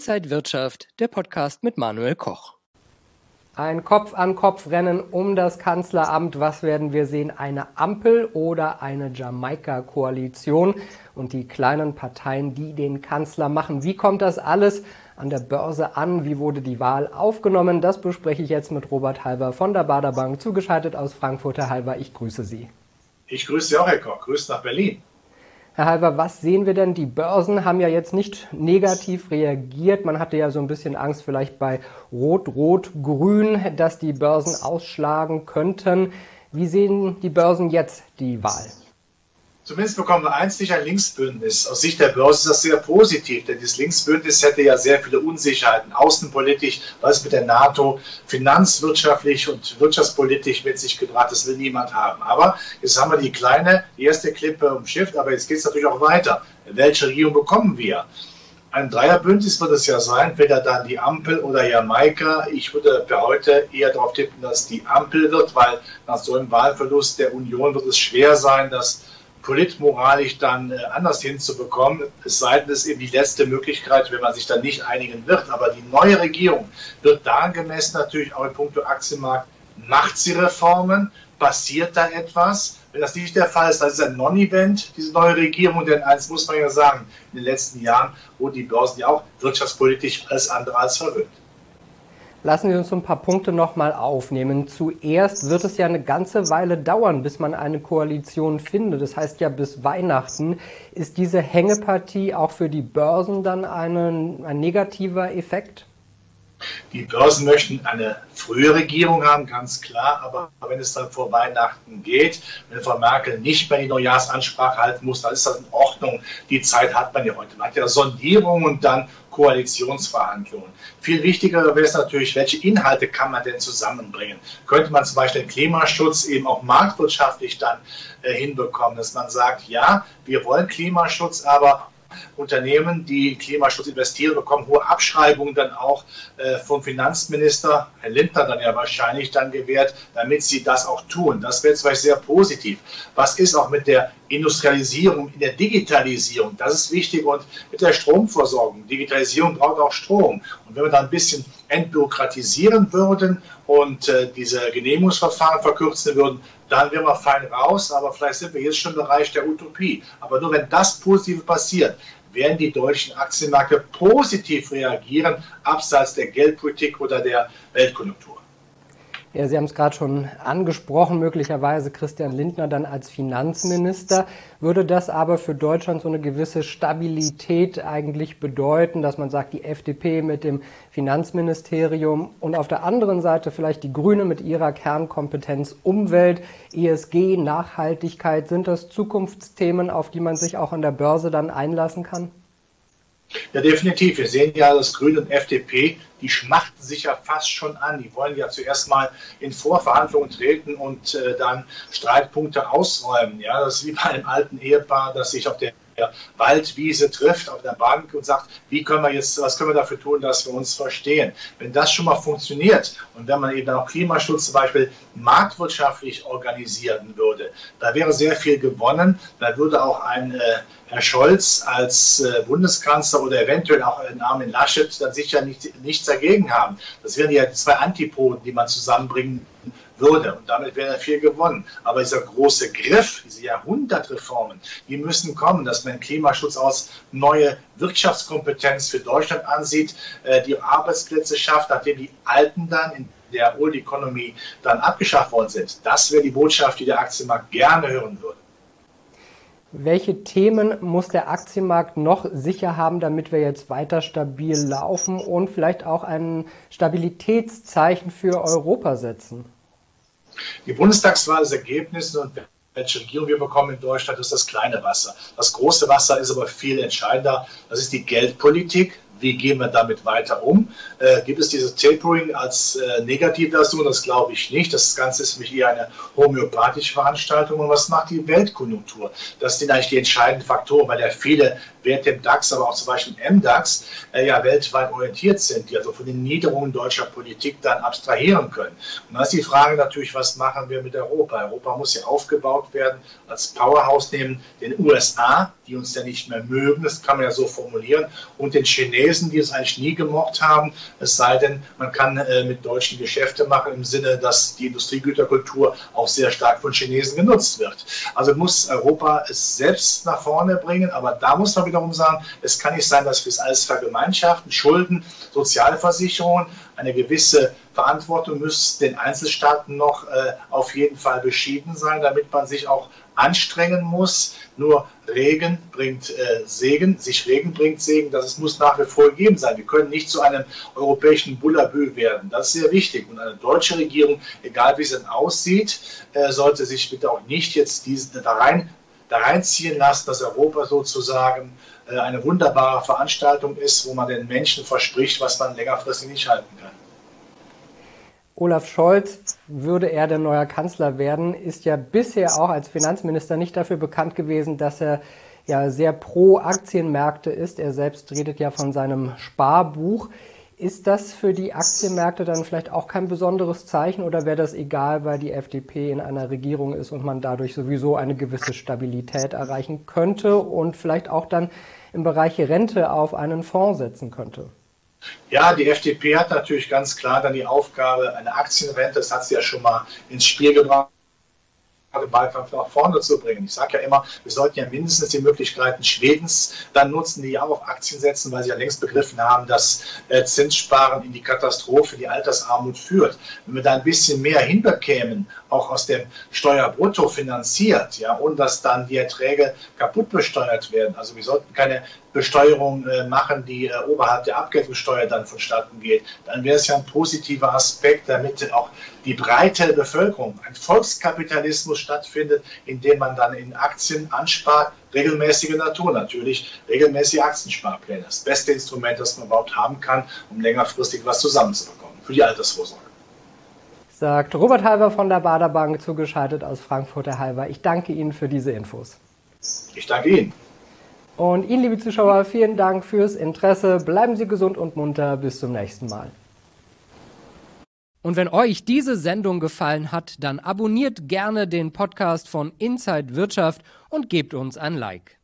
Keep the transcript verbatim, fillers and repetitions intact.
Inside Wirtschaft, der Podcast mit Manuel Koch. Ein Kopf-an-Kopf-Rennen um das Kanzleramt. Was werden wir sehen? Eine Ampel oder eine Jamaika-Koalition? Und die kleinen Parteien, die den Kanzler machen. Wie kommt das alles an der Börse an? Wie wurde die Wahl aufgenommen? Das bespreche ich jetzt mit Robert Halber von der Baader Bank, zugeschaltet aus Frankfurt. Herr Halber, ich grüße Sie. Ich grüße Sie auch, Herr Koch. Grüß nach Berlin. Herr Halber, was sehen wir denn? Die Börsen haben ja jetzt nicht negativ reagiert. Man hatte ja so ein bisschen Angst vielleicht bei Rot, Rot, Grün, dass die Börsen ausschlagen könnten. Wie sehen die Börsen jetzt die Wahl? Zumindest bekommen wir eins nicht, ein Linksbündnis. Aus Sicht der Börse ist das sehr positiv, denn dieses Linksbündnis hätte ja sehr viele Unsicherheiten, außenpolitisch, was mit der NATO, finanzwirtschaftlich und wirtschaftspolitisch mit sich gebracht, das will niemand haben. Aber jetzt haben wir die kleine, die erste Klippe umschifft, aber jetzt geht es natürlich auch weiter. Welche Regierung bekommen wir? Ein Dreierbündnis wird es ja sein, entweder dann die Ampel oder Jamaika. Ich würde für heute eher darauf tippen, dass die Ampel wird, weil nach so einem Wahlverlust der Union wird es schwer sein, dass politmoralisch dann äh, anders hinzubekommen, es sei denn, es ist eben die letzte Möglichkeit, wenn man sich dann nicht einigen wird. Aber die neue Regierung wird daran gemessen, natürlich auch in puncto Aktienmarkt, macht sie Reformen, passiert da etwas? Wenn das nicht der Fall ist, dann ist es ein Non-Event, diese neue Regierung, denn eins muss man ja sagen, in den letzten Jahren wurden die Börsen ja auch wirtschaftspolitisch alles andere als verwöhnt. Lassen Sie uns so ein paar Punkte nochmal aufnehmen. Zuerst wird es ja eine ganze Weile dauern, bis man eine Koalition findet. Das heißt ja bis Weihnachten. Ist diese Hängepartie auch für die Börsen dann eine, ein negativer Effekt? Die Börsen möchten eine frühe Regierung haben, ganz klar, aber wenn es dann vor Weihnachten geht, wenn Frau Merkel nicht mehr die Neujahrsansprache halten muss, dann ist das in Ordnung. Die Zeit hat man ja heute. Man hat ja Sondierungen und dann Koalitionsverhandlungen. Viel wichtiger wäre es natürlich, welche Inhalte kann man denn zusammenbringen? Könnte man zum Beispiel den Klimaschutz eben auch marktwirtschaftlich dann äh, hinbekommen, dass man sagt, ja, wir wollen Klimaschutz, aber Unternehmen, die Klimaschutz investieren, bekommen hohe Abschreibungen dann auch äh, vom Finanzminister, Herr Lindner dann ja wahrscheinlich dann gewährt, damit sie das auch tun. Das wäre zwar sehr positiv. Was ist auch mit der Industrialisierung, in der Digitalisierung? Das ist wichtig und mit der Stromversorgung. Digitalisierung braucht auch Strom. Und wenn wir da ein bisschen entbürokratisieren würden und äh, diese Genehmigungsverfahren verkürzen würden, dann wären wir fein raus, aber vielleicht sind wir jetzt schon im Bereich der Utopie. Aber nur wenn das Positive passiert, werden die deutschen Aktienmärkte positiv reagieren, abseits der Geldpolitik oder der Weltkonjunktur. Ja, Sie haben es gerade schon angesprochen, möglicherweise Christian Lindner dann als Finanzminister. Würde das aber für Deutschland so eine gewisse Stabilität eigentlich bedeuten, dass man sagt, die F D P mit dem Finanzministerium und auf der anderen Seite vielleicht die Grünen mit ihrer Kernkompetenz Umwelt, E S G, Nachhaltigkeit, sind das Zukunftsthemen, auf die man sich auch an der Börse dann einlassen kann? Ja, definitiv. Wir sehen ja, dass Grüne und F D P, die schmachten sich ja fast schon an. Die wollen ja zuerst mal in Vorverhandlungen treten und äh, dann Streitpunkte ausräumen. Ja, das ist wie bei einem alten Ehepaar, das sich auf der Waldwiese trifft, auf der Bank und sagt, wie können wir jetzt, was können wir dafür tun, dass wir uns verstehen? Wenn das schon mal funktioniert und wenn man eben auch Klimaschutz zum Beispiel marktwirtschaftlich organisieren würde, da wäre sehr viel gewonnen. Da würde auch ein äh, Herr Scholz als äh, Bundeskanzler oder eventuell auch ein Armin Laschet dann sicher nicht, nichts dagegen haben. Das wären ja zwei Antipoden, die man zusammenbringen würde. Und damit wäre viel gewonnen. Aber dieser große Griff, diese Jahrhundertreformen, die müssen kommen, dass man Klimaschutz aus neue Wirtschaftskompetenz für Deutschland ansieht, äh, die Arbeitsplätze schafft, nachdem die alten dann in der Old Economy dann abgeschafft worden sind. Das wäre die Botschaft, die der Aktienmarkt gerne hören würde. Welche Themen muss der Aktienmarkt noch sicher haben, damit wir jetzt weiter stabil laufen und vielleicht auch ein Stabilitätszeichen für Europa setzen? Die Bundestagswahl, das Ergebnis und welche Regierung wir bekommen in Deutschland, ist das kleine Wasser. Das große Wasser ist aber viel entscheidender. Das ist die Geldpolitik. Wie gehen wir damit weiter um? Äh, gibt es dieses Tapering als äh, Negativversion? Das glaube ich nicht. Das Ganze ist für mich eher eine homöopathische Veranstaltung. Und was macht die Weltkonjunktur? Das sind eigentlich die entscheidenden Faktoren, weil ja viele Werte im DAX, aber auch zum Beispiel im M DAX, äh, ja weltweit orientiert sind, die also von den Niederungen deutscher Politik dann abstrahieren können. Und dann ist die Frage natürlich, was machen wir mit Europa? Europa muss ja aufgebaut werden als Powerhouse neben den U S A, die uns ja nicht mehr mögen, das kann man ja so formulieren, und den Chinesen, Chinesen, die es eigentlich nie gemocht haben, es sei denn, man kann äh, mit Deutschen Geschäfte machen im Sinne, dass die Industriegüterkultur auch sehr stark von Chinesen genutzt wird. Also muss Europa es selbst nach vorne bringen, aber da muss man wiederum sagen, es kann nicht sein, dass wir es alles vergemeinschaften, Schulden, Sozialversicherungen, eine gewisse Verantwortung müsste den Einzelstaaten noch äh, auf jeden Fall beschieden sein, damit man sich auch anstrengen muss. Nur Regen bringt äh, Segen, sich Regen bringt Segen, das muss nach wie vor gegeben sein. Wir können nicht zu einem europäischen Bullabü werden. Das ist sehr wichtig. Und eine deutsche Regierung, egal wie sie denn aussieht, äh, sollte sich bitte auch nicht jetzt diese, da, rein, da reinziehen lassen, dass Europa sozusagen äh, eine wunderbare Veranstaltung ist, wo man den Menschen verspricht, was man längerfristig nicht halten kann. Olaf Scholz, würde er der neue Kanzler werden, ist ja bisher auch als Finanzminister nicht dafür bekannt gewesen, dass er ja sehr pro Aktienmärkte ist. Er selbst redet ja von seinem Sparbuch. Ist das für die Aktienmärkte dann vielleicht auch kein besonderes Zeichen oder wäre das egal, weil die F D P in einer Regierung ist und man dadurch sowieso eine gewisse Stabilität erreichen könnte und vielleicht auch dann im Bereich Rente auf einen Fonds setzen könnte? Ja, die F D P hat natürlich ganz klar dann die Aufgabe, eine Aktienrente, das hat sie ja schon mal ins Spiel gebracht, den Wahlkampf nach vorne zu bringen. Ich sage ja immer, wir sollten ja mindestens die Möglichkeiten Schwedens dann nutzen, die ja auch auf Aktien setzen, weil sie ja längst begriffen haben, dass äh, Zinssparen in die Katastrophe, die Altersarmut führt. Wenn wir da ein bisschen mehr hinbekämen, auch aus dem Steuerbrutto finanziert, ja, und dass dann die Erträge kaputt besteuert werden. Also wir sollten keine Besteuerung äh, machen, die äh, oberhalb der Abgeltungssteuer dann vonstatten geht, dann wäre es ja ein positiver Aspekt, damit auch die breite Bevölkerung, ein Volkskapitalismus stattfindet, indem man dann in Aktien anspart, regelmäßige Natur natürlich, regelmäßige Aktiensparpläne. Das beste Instrument, das man überhaupt haben kann, um längerfristig was zusammenzubekommen für die Altersvorsorge. Sagt Robert Halver von der Baader Bank, zugeschaltet aus Frankfurt. Herr Halver, ich danke Ihnen für diese Infos. Ich danke Ihnen. Und Ihnen, liebe Zuschauer, vielen Dank fürs Interesse. Bleiben Sie gesund und munter. Bis zum nächsten Mal. Und wenn euch diese Sendung gefallen hat, dann abonniert gerne den Podcast von Inside Wirtschaft und gebt uns ein Like.